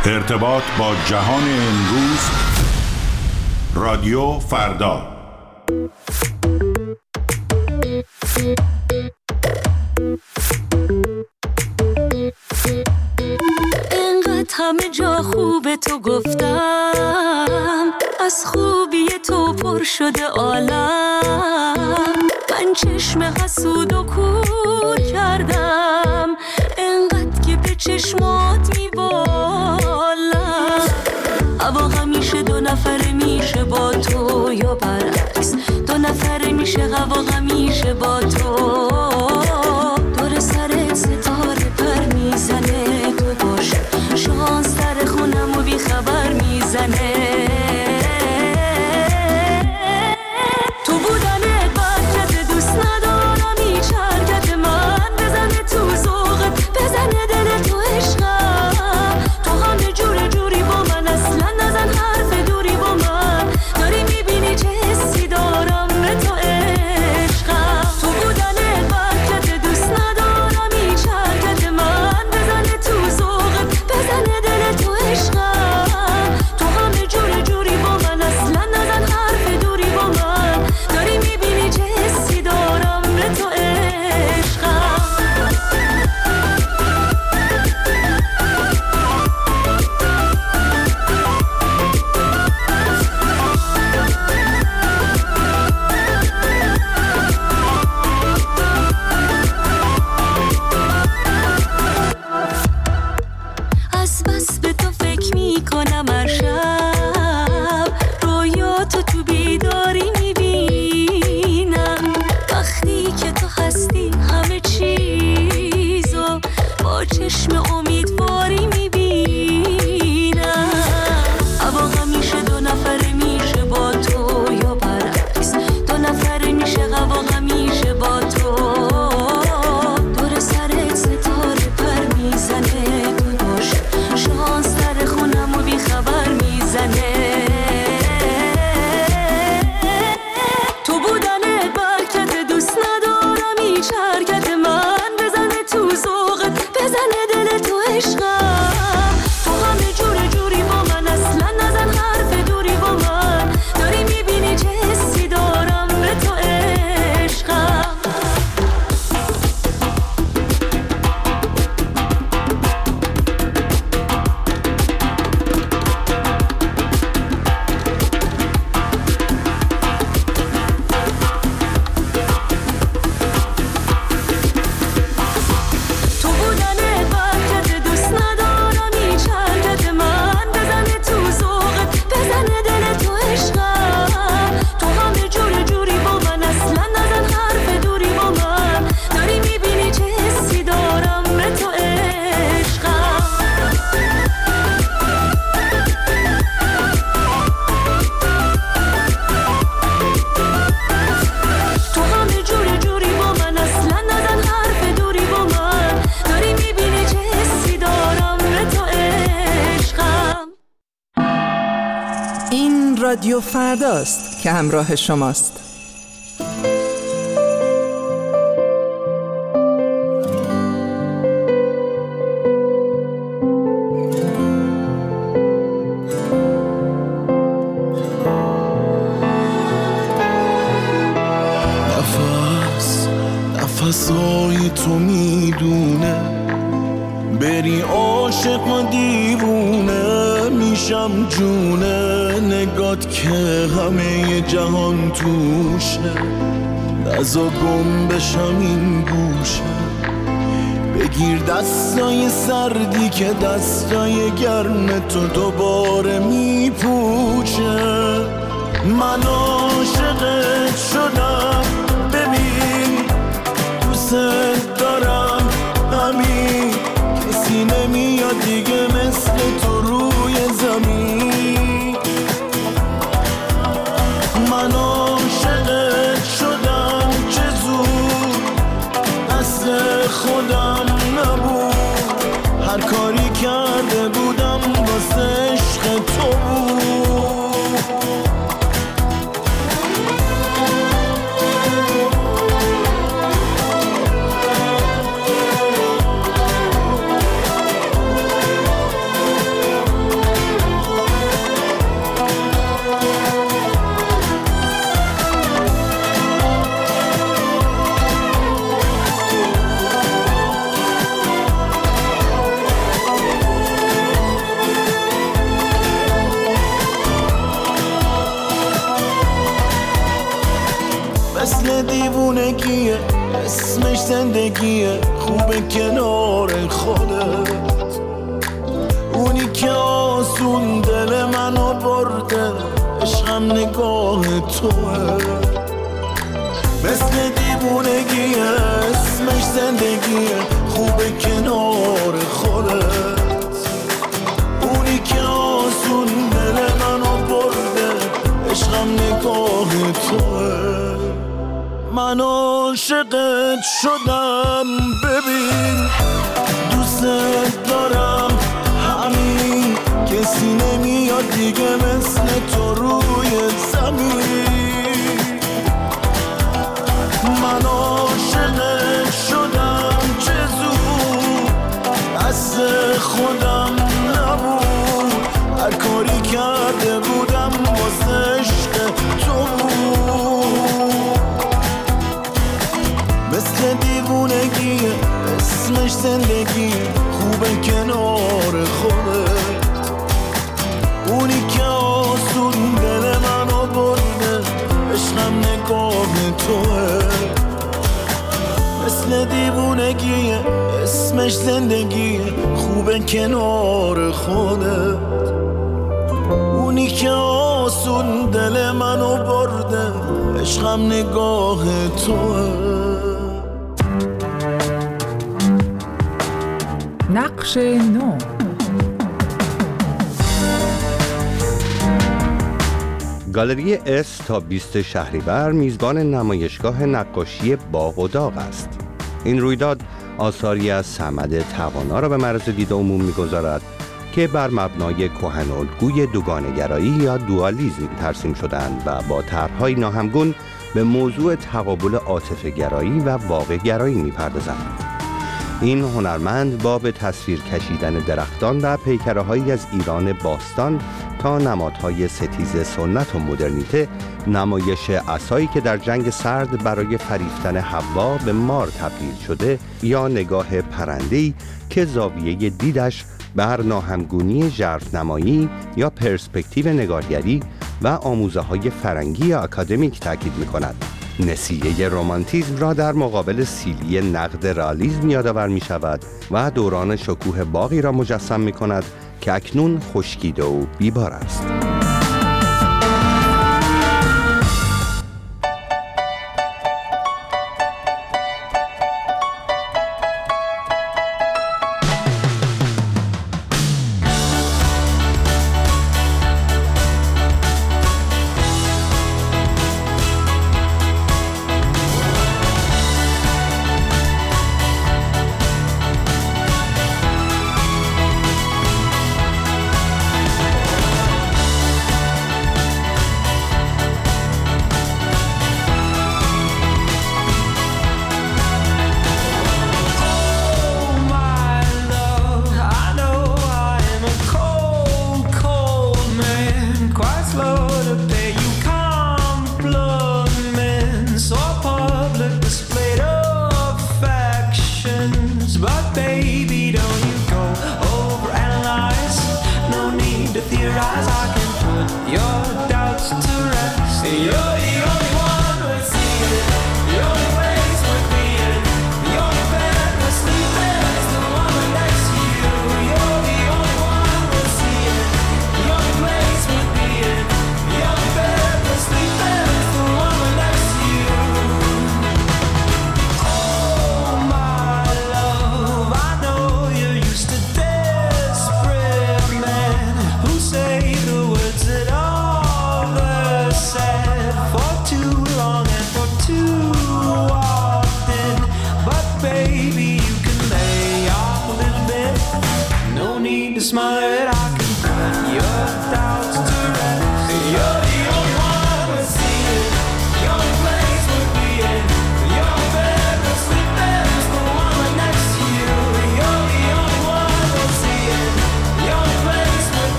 ارتباط با جهان امروز، رادیو فردا. اینقدر همه جا خوبه تو گفتم، از خوبی تو پر شده عالم. من چشم حسود و کور کردم، اینقدر که به چشمات میبالم. هوا همیشه دو نفره میشه با تو یا برعکس، دو نفره میشه هوا همیشه با تو. دور سرت ستاره پر میزنه، تو باشه شانس در خونم و بی خبر میزنه. تو بودنت برکت، دوست ندارم هیچ حرکت من بزنه تو ذوقت، بزنه دل تو عشقم. تو همه جور جوری با من، اصلا نزن حرف دوری با من. داری میبینی چه حسی دارم به تو عشقم. تو بودنت برکت، دوست ندارم هیچ حرکت من بزنه تو ذوقت، بزنه دل تو عشقم. تو همه جور جوری با من، اصلا نزن حرف دوری با من. داری میبینی چه حسی دارم به تو عشقم. از بس به تو فکر میکنم هر شب، رویاتو تو بیداری میبینم. وقتی که تو هستی همه چیزو با چشم امیدواری میبینم. هوا همیشه دو نفره میشه با تو یا برعکس، دو نفره میشه هوا همیشه با تو. دور سرت ستاره پر میزنه، تو باشه شانس در خونم و بی خبر میزنه. تو بودنت برکت، دوست ندارم هیچ حرکت من بزنه تو ذوقت، بزنه دل تو عشقم. تو همه جور جوری با من، اصلا نزن حرف دوری با من. داری میبینی چه حسی دارم به تو عشقم. تو بودنت برکت، دوست ندارم هیچ حرکت من بزنه تو ذوقت، بزنه دل تو عشقم. تو همه جور جوری با من، اصلا نزن حرف دوری با من. داری میبینی چه حسی دارم به تو عشقم. تو همه جور جوری با من، اصلا نزن حرف دوری با من. داری میبینی چه حسی دارم به تو عشقم. این رادیو فرداست که همراه شماست. نفسای تو میدونه، بری عاشق و دیوونه میشم جونه. نگات که همه جهان توشه، نزا گم بشم این گوشه. بگیر دستای سردی که دستای گرم تو دوباره میپوشه. من عاشقت شدم، ببین دوست دارم همین. کسی نمیاد دیگه مثل تو روی زمین. من عاشقت شدم، چه زود دست خودم نبود. هر کاری کرده بودم واسه عشق تو بود. دیوونگیه اسمش زندگیه خوبه کنار خودت اونی که آسون دل منو برده عشقم نگاه توه مثل دیوونگیه اسمش زندگیه خوبه کنار خودت اونی که آسون دل منو برده عشقم نگاه توه من عاشقت شدم ببین دوست دارم همین کسی نمیاد دیگه مثل تو روی زمین من عاشقت شدم چه زود دست خودم نبود هر کاری کرده بودم واسه عشق تو مثل دیوونگیه اسمش زندگیه خوبه کنار خودت اونی که آسون دل منو برده عشقم نگاه توه مثل دیوونگیه اسمش زندگیه خوبه کنار خودت اونی که آسون دل منو برده عشقم نگاه توه نقش نو. گالری اس تا 20 شهریور میزبان نمایشگاه نقاشی باغ و داغ است. این رویداد آثاری از صمد توانا را به معرض دید عموم می‌گذارد که بر مبنای کهن‌الگوی دوگانه‌گرایی یا دوالیسم ترسیم شدند و با طرح‌های ناهمگون به موضوع تقابل عاطفه‌گرایی و واقع‌گرایی می‌پردازند. این هنرمند با به تصویر کشیدن درختان و پیکره‌هایی از ایران باستان تا نمادهای ستیز سنت و مدرنیته، نمایش عصایی که در جنگ سرد برای فریفتن حوا به مار تبدیل شده یا نگاه پرنده‌ای که زاویه دیدش بر ناهمگونی ژرف‌نمایی یا پرسپکتیو نگارگری و آموزه‌های فرنگی یا اکادمیک تاکید می‌کند. نسیه رمانتیسم را در مقابل سیلی نقد رئالیسم یادآور می‌شود و دوران شکوه باغی را مجسم می‌کند که اکنون خشکیده و بیبار است.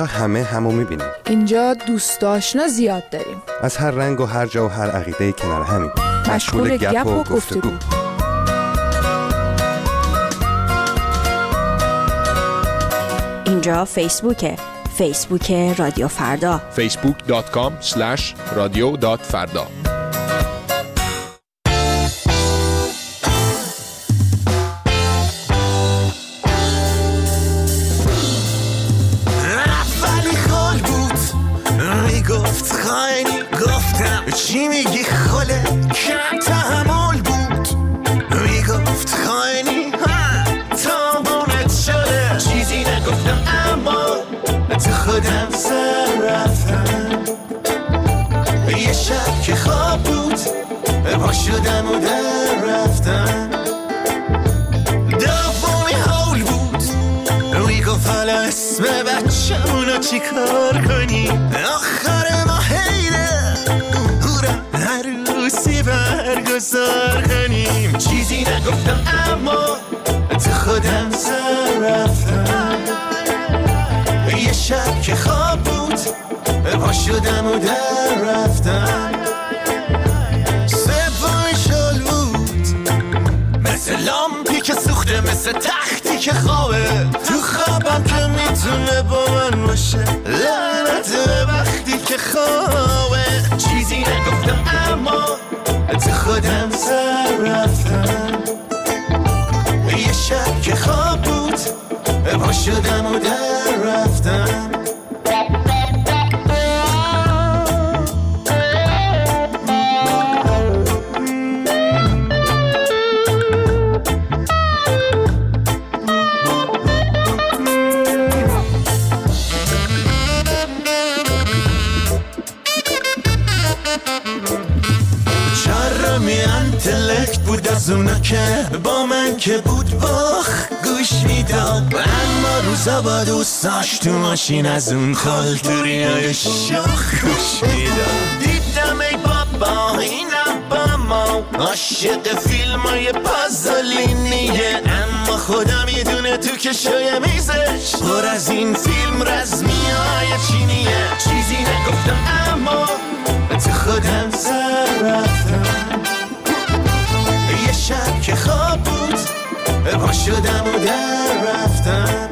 اینجا همه همو میبینیم. اینجا دوست آشنا زیاد داریم. از هر رنگ و هر جا و هر عقیده کنار همیم. مشغول گپ و گفتگو. اینجا فیسبوکه. فیسبوک رادیو فردا. facebook.com/radio.farda. چی میگی خاله کم تحمل بود میگفت خاینی تابونت شده چیزی نگفتم اما تو خودم سر رفتم یه شب که خواب بود پا شدم و در رفتم دومی حول بود میگفت حالا اسم بچه‌مونو چی کار کنی آخر ما حیله عروسی برگزار کنیم چیزی نگفتم اما تو خودم سر رفتم یه شب که خواب بود پا شدم و در رفتم سومی شل بود مثل لامپی که سوخته مثل تختی که خوابه تو خوابم که میتونه با من باشه لعنت به وقتی که خوابه چیزی نگفتم اما تو خودم سر رفتم یه شب که خواب بود پا شدم و در رفتم بود از اونا که با من که بود باخ گوش میداد اما روزا با دوستاش تو ماشین از اون خالتوریای شاخ گوش میداد دیدم ای بابا اینم با ما عاشق فیلمای پازولینیه اما خدا میدونه تو کشوی میزش پر از این فیلم رزمیای چینیه چیزی نگفتم اما تو خودم سر رفتم یه شب که خواب بود پا شدم و در رفتم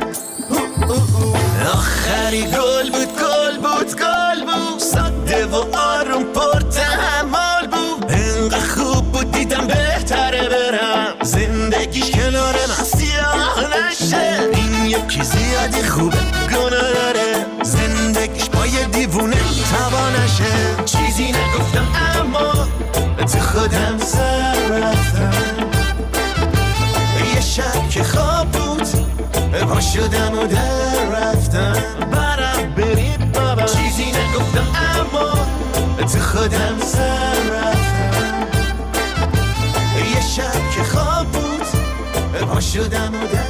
آخری گل بود ساده و آروم پر تحمل بود انقدر خوب بود دیدم بهتره برم زندگیش کنار من سیاه نشه این یکی زیادی خوبه گناه داره زندگیش با یه دیوونه تبا نشه چیزی نگفتم اما تو خودم سر رفتم یه شب که خواب بود پا شدم و در رفتم برم برید بابا چیزی نگفتم اما تو خودم سر رفتم یه شب که خواب بود پا شدم و در